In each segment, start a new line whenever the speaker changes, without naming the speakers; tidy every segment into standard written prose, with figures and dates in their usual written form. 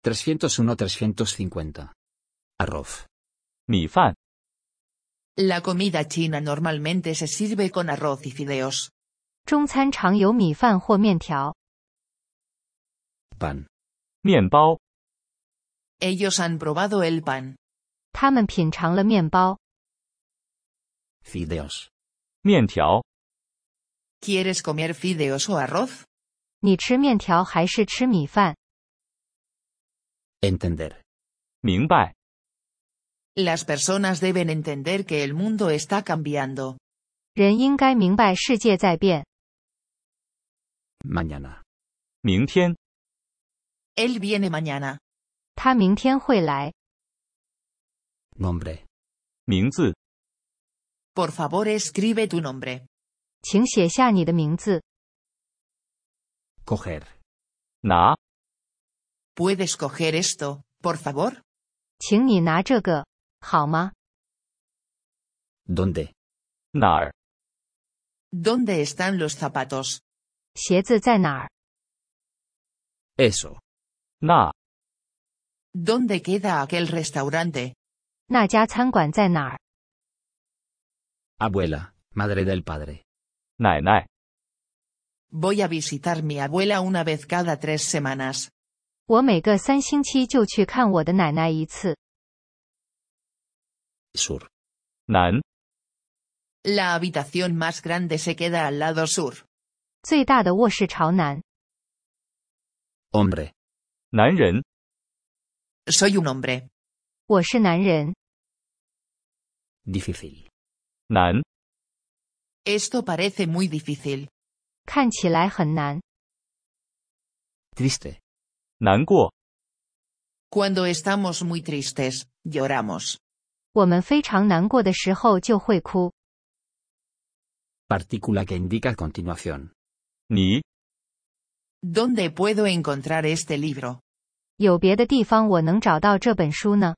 301-350. Arroz.
米饭。
La comida china normalmente se sirve con arroz y fideos.
中餐常有米饭或面条。
Pan.
面包。
Ellos han probado el pan.
他们品尝了面包。
Fideos.
面条。
¿Quieres comer fideos o arroz?
你吃面条还是吃米饭？
Entender.
明白。
Las personas deben entender que el mundo está cambiando.
人应该明白世界在变。
Mañana.
明天。
Él viene mañana.
他明天会来。
Nombre.
名字。
Por favor, escribe tu nombre.
请写下你的名字。
Coger.
拿。
¿Puedes coger esto, por favor?
请你拿这个，好吗？
¿Dónde?
哪儿？
¿Dónde están los zapatos?
鞋子在哪儿？
Eso.
那。
¿Dónde queda aquel restaurante?
那家餐馆在哪儿？
Abuela, madre del padre.
奶奶。
Voy a visitar mi abuela una vez cada 3 semanas.
我每个3星期就去看我的奶奶一次。
Sur.
南。
La habitación más grande se queda al lado sur.
最大的卧室朝南。
Hombre.
男人。
Soy un hombre.
我是男人。
Difícil.
难。
Esto parece muy difícil.
看起来很难。
Triste.
难过。
Cuando estamos muy tristes, lloramos.
我们非常难过的时候就会哭。
Partícula que indica a continuación.
你。
¿Dónde puedo encontrar este libro?
有别的地方我能找到这本书呢？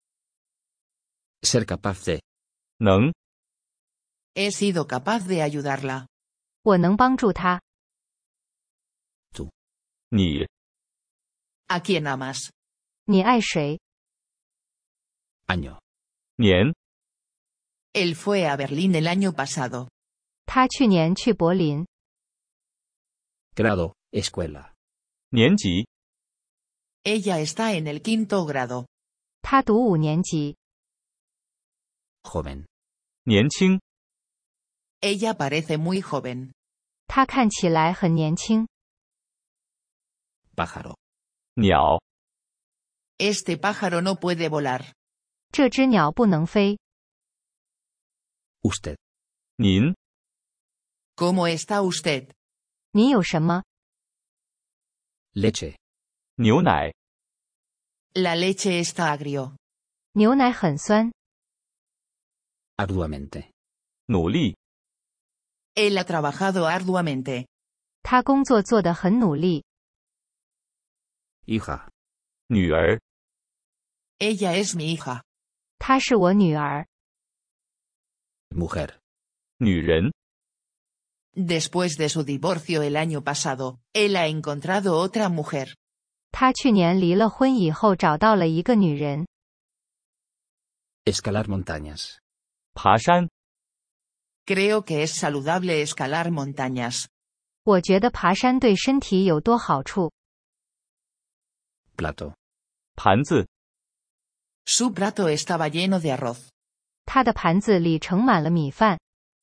Ser capaz de.
能。
He sido capaz de ayudarla.
我能帮助他。
Tú.
你。
¿A quién amas?
你爱谁？
Año.
年。
Él fue a Berlín el año pasado.
他去年去柏林。
Grado. Escuela.
年级。
Ella está en el 5º grado.
他读5年级。
Joven.
年轻。
Ella parece muy joven.
他看起来很年轻。
Pájaro.
鸟。
Este pájaro no puede volar.
这只鸟不能飞。
Usted.
您。
¿Cómo está usted?
你有什么？
Leche.
牛奶。
La leche está agrio.
牛奶很酸。
Arduamente.
努力。
Él ha trabajado arduamente.
他工作做得很努力。
Hija.
女儿。
Ella es mi hija.
她是我女儿。
Mujer.
女人。
Después de su divorcio el año pasado, él ha encontrado otra mujer.
他去年离了婚以后找到了一个女人。
Escalar montañas.
爬山。
Creo que es saludable escalar montañas.
我觉得爬山对身体有多好处。
Plato.
盘子。
Su plato estaba lleno de arroz.
他的盘子里盛满了米饭。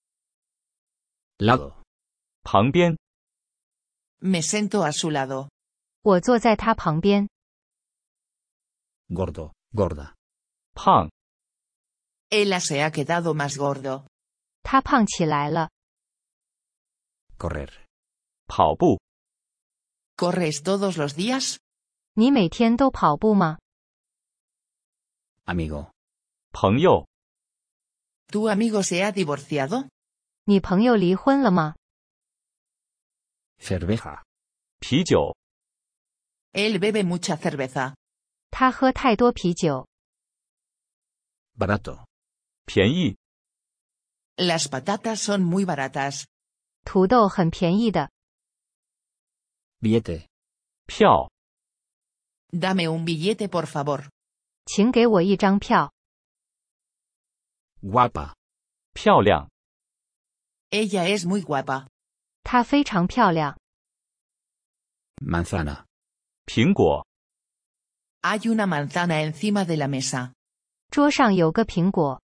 Lado.
旁边。
Me sento a su lado.
我坐在他旁边。
Gordo. Gorda.
胖。
Ella se ha quedado más gordo.
他胖起来了。
Correr.
跑步。
¿Corres todos los días?
你每天都跑步吗？
Amigo.
朋友。
¿Tu amigo se ha divorciado?
你朋友离婚了吗？
Cerveja.
啤酒。
Él bebe mucha cerveza.
他喝太多啤酒。
Barato.
便宜。
Las patatas son muy baratas.
土豆很便宜的。
Billete.
票。
Dame un billete por favor.
请给我一张票。
Guapa.
漂亮。
Ella es muy guapa.
她非常漂亮。
Manzana.
苹果。
Hay una manzana encima de la mesa.
桌上有个苹果。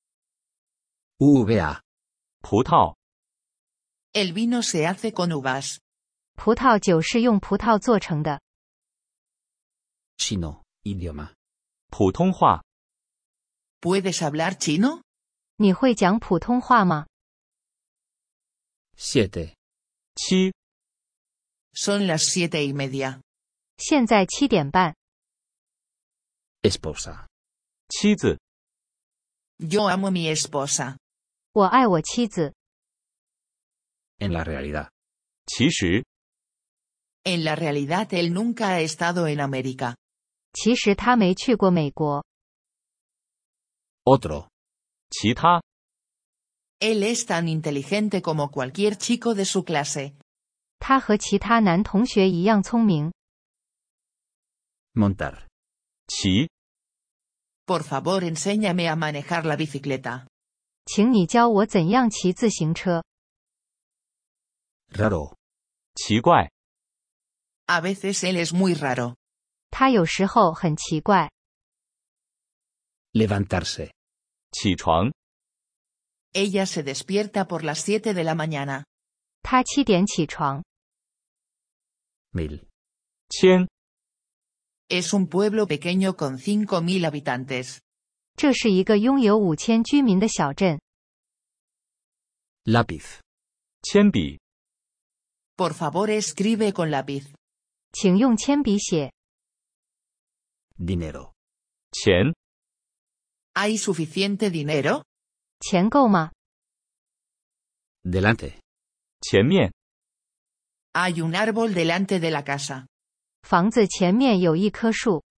Uva.
葡萄。
El vino se hace con uvas.
葡萄酒是用葡萄做成的。
Chino. Idioma.
普通话。
¿Puedes hablar chino?
你会讲普通话吗？
7.
7。
Son las 7:30.
现在7点半。
Esposa.
妻子。
Yo amo a mi esposa.
我爱我妻子。
En la realidad.
其实。
En la realidad él nunca ha estado en América.
其实他没去过美国。
Otro.
其他。
Él es tan inteligente como cualquier chico de su clase.
他和其他男同学一样聪明。
Montar.
骑。
Por favor, enséñame a manejar la bicicleta.
请你教我怎样骑自行车。
Raro.
奇怪。
A veces él es muy raro.
他有时候很奇怪。
Levantarse.
起床。
Ella se despierta por las 7 de la mañana.
他7点起床。
1000.
千。
Es un pueblo pequeño con 5.000 habitantes.
这是一个拥有5000居民的小镇。
Lápiz.
铅笔。
Por favor, escribe con lápiz.
请用铅笔写。
Dinero.
钱。
¿Hay suficiente dinero?
钱够吗？
Delante.
前面。
Hay un árbol delante de la casa.
房子前面有一棵树。